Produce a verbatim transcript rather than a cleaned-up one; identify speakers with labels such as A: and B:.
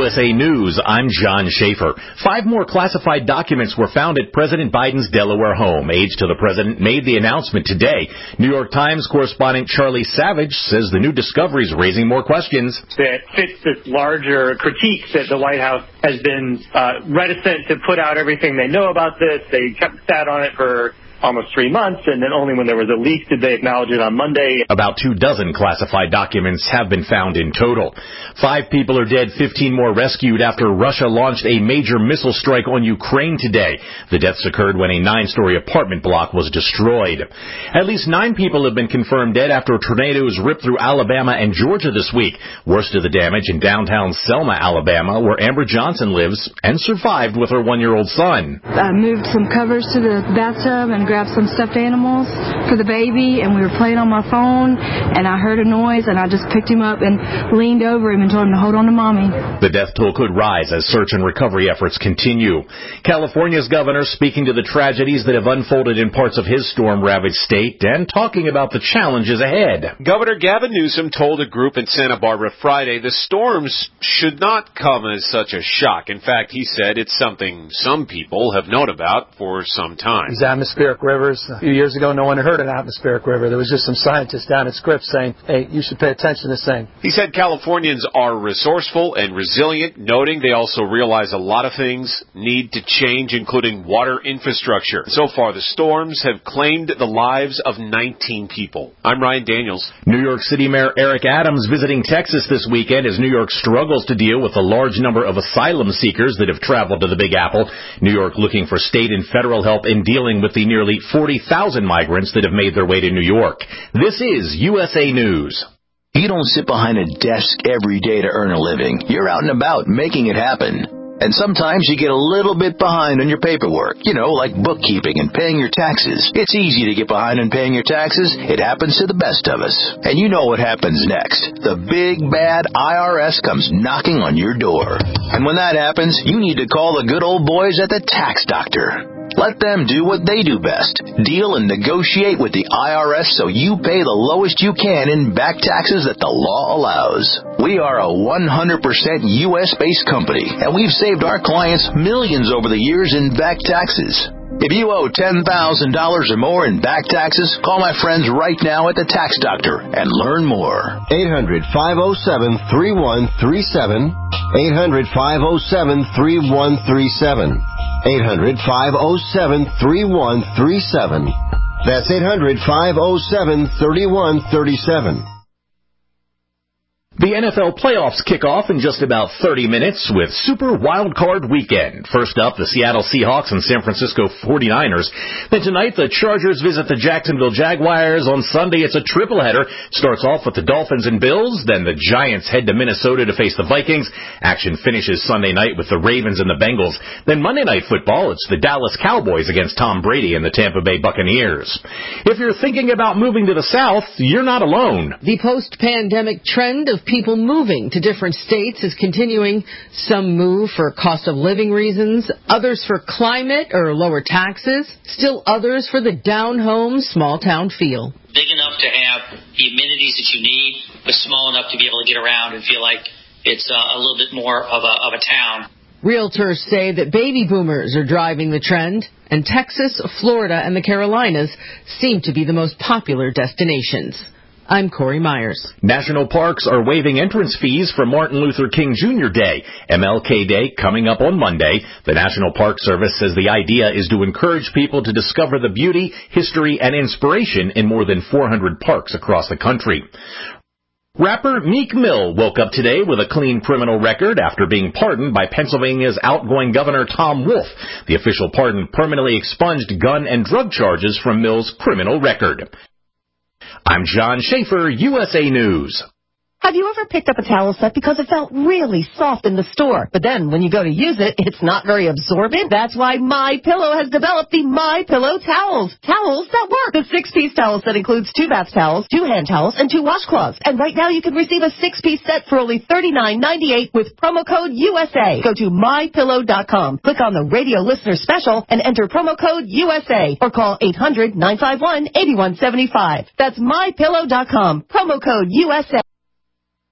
A: S A News, I'm John Schaefer. Five more classified documents were found at President Biden's Delaware home. Aides to the president made the announcement today. New York Times correspondent Charlie Savage says the new discovery is raising more questions.
B: That fits this larger critique that the White House has been uh, reticent to put out everything they know about this. They kept sat on it for almost three months, and then only when there was a leak did they acknowledge it on Monday.
A: About two dozen classified documents have been found in total. Five people are dead, fifteen more rescued after Russia launched a major missile strike on Ukraine today. The deaths occurred when a nine-story apartment block was destroyed. At least nine people have been confirmed dead after tornadoes ripped through Alabama and Georgia this week. Worst of the damage in downtown Selma, Alabama, where Amber Johnson lives and survived with her one-year-old son.
C: I moved some covers to the bathtub and grabbed some stuffed animals for the baby, and we were playing on my phone, and I heard a noise, and I just picked him up and leaned over him and told him to hold on to Mommy.
A: The death toll could rise as search and recovery efforts continue. California's governor speaking to the tragedies that have unfolded in parts of his storm-ravaged state and talking about the challenges ahead.
D: Governor Gavin Newsom told a group in Santa Barbara Friday the storms should not come as such a shock. In fact, he said it's something some people have known about for some time.
E: These atmospheric rivers. A few years ago, no one had heard an atmospheric river. There was just some scientists down at Scripps saying, hey, you should pay attention to this thing.
D: He said Californians are resourceful and resilient, noting they also realize a lot of things need to change, including water infrastructure. So far, the storms have claimed the lives of nineteen people. I'm Ryan Daniels.
A: New York City Mayor Eric Adams visiting Texas this weekend as New York struggles to deal with the large number of asylum seekers that have traveled to the Big Apple. New York looking for state and federal help in dealing with the nearly forty thousand migrants that have made their way to New York. This is U S A News.
F: You don't sit behind a desk every day to earn a living. You're out and about making it happen. And sometimes you get a little bit behind on your paperwork, you know, like bookkeeping and paying your taxes. It's easy to get behind on paying your taxes. It happens to the best of us. And you know what happens next. The big, bad I R S comes knocking on your door. And when that happens, you need to call the good old boys at the Tax Doctor. Let them do what they do best. Deal and negotiate with the I R S so you pay the lowest you can in back taxes that the law allows. We are a one hundred percent U S-based company, and we've saved our clients millions over the years in back taxes. If you owe ten thousand dollars or more in back taxes, call my friends right now at the Tax Doctor and learn more.
G: eight hundred, five oh seven, three one three seven. eight hundred, five oh seven, three one three seven. eight hundred, five oh seven, three one three seven. That's eight hundred, five oh seven, three one three seven.
A: The N F L playoffs kick off in just about thirty minutes with Super Wild Card Weekend. First up, the Seattle Seahawks and San Francisco forty-niners. Then tonight, the Chargers visit the Jacksonville Jaguars. On Sunday, it's a triple header. Starts off with the Dolphins and Bills. Then the Giants head to Minnesota to face the Vikings. Action finishes Sunday night with the Ravens and the Bengals. Then Monday Night Football, it's the Dallas Cowboys against Tom Brady and the Tampa Bay Buccaneers. If you're thinking about moving to the South, you're not alone.
H: The post-pandemic trend of people moving to different states is continuing. Some move for cost of living reasons, others for climate or lower taxes, still others for the down-home, small-town feel.
I: Big enough to have the amenities that you need, but small enough to be able to get around and feel like it's uh, a little bit more of a, of a town.
H: Realtors say that baby boomers are driving the trend, and Texas, Florida, and the Carolinas seem to be the most popular destinations. I'm Corey Myers.
A: National parks are waiving entrance fees for Martin Luther King Junior Day. M L K Day coming up on Monday. The National Park Service says the idea is to encourage people to discover the beauty, history, and inspiration in more than four hundred parks across the country. Rapper Meek Mill woke up today with a clean criminal record after being pardoned by Pennsylvania's outgoing Governor Tom Wolf. The official pardon permanently expunged gun and drug charges from Mill's criminal record. I'm John Schaefer, U S A News.
J: Have you ever picked up a towel set because it felt really soft in the store, but then when you go to use it, it's not very absorbent? That's why MyPillow has developed the MyPillow towels. Towels that work. The six-piece towel set includes two bath towels, two hand towels, and two washcloths. And right now you can receive a six-piece set for only thirty-nine ninety-eight with promo code U S A. Go to my pillow dot com, click on the radio listener special, and enter promo code U S A, or call eight hundred, nine five one, eight one seven five. That's my pillow dot com, promo code U S A.